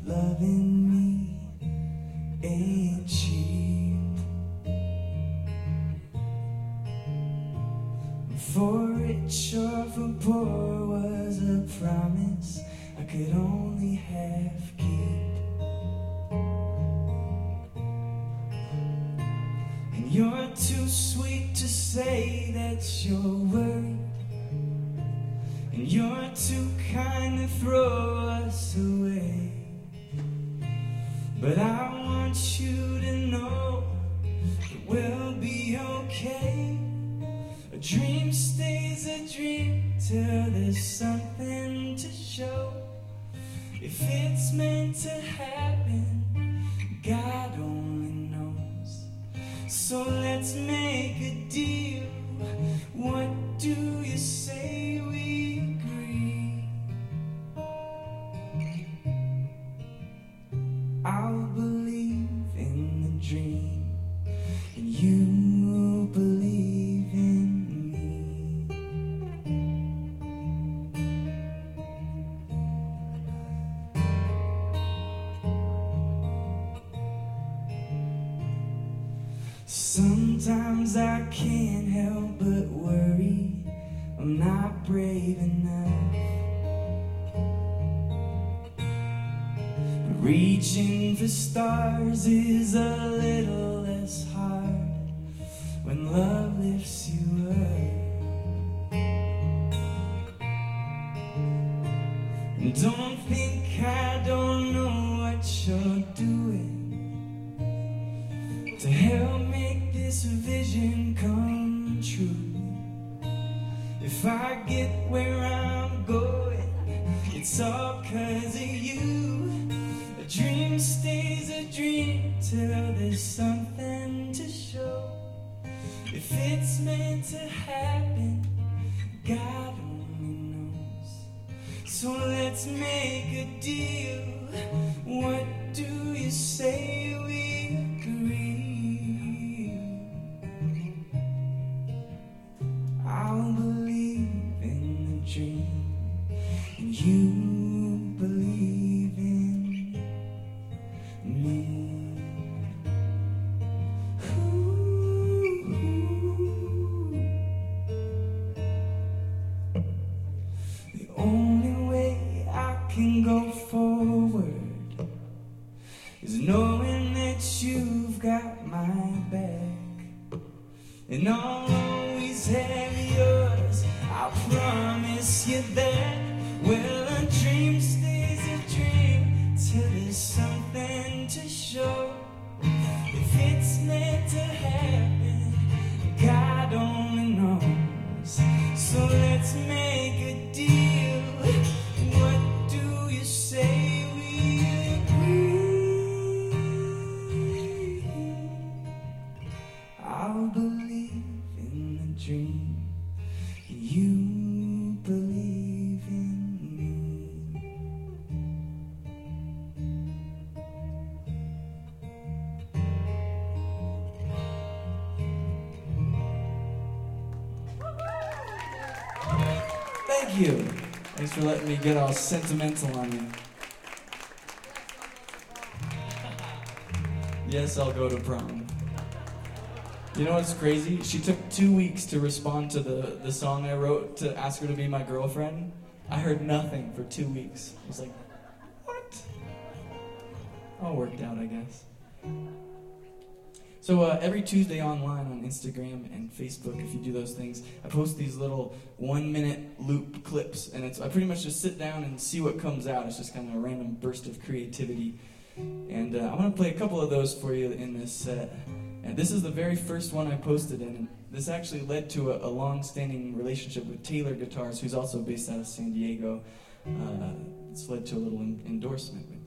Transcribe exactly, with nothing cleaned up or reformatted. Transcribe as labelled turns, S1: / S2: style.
S1: loving me ain't cheap. For rich or for poor was a promise I could only half keep. And you're too sweet to say that you're worried, and you're too kind to throw us away. But I want you to know that we'll be okay. A dream stays a dream till there's something to show. If it's meant to happen, God only knows. So let's make a deal. What do you say we agree? I'll believe in the dream, and you believe in sometimes I can't help but worry I'm not brave enough. But reaching for stars is a little less hard when love lifts you up. And don't think I don't know what you're doing to help make this vision come true. If I get where I'm going, it's all 'cause of you. A dream stays a dream till there's something to show. If it's meant to happen, God only knows. So let's make a deal. What do you say we agree? I'll believe in the dream, and you believe in me. Ooh. The only way I can go forward is knowing that you've got my back, and I'll always have yours. I promise you that. Well, a dream stays a dream till there's something to show. If it's meant to happen, God only knows. So let's make a deal. What do you say we agree? I'll believe in the dream, and you believe in me. Thank you. Thanks for letting me get all sentimental on you. Yes, I'll go to prom. You know what's crazy? She took two weeks to respond to the, the song I wrote to ask her to be my girlfriend. I heard nothing for two weeks. I was like, what? All worked out, I guess. So uh, every Tuesday online on Instagram and Facebook, if you do those things, I post these little one-minute loop clips, and it's I pretty much just sit down and see what comes out. It's just kind of a random burst of creativity. And uh, I'm going to play a couple of those for you in this set. And this is the very first one I posted, and this actually led to a, a long-standing relationship with Taylor Guitars, who's also based out of San Diego. Uh, it's led to a little en- endorsement.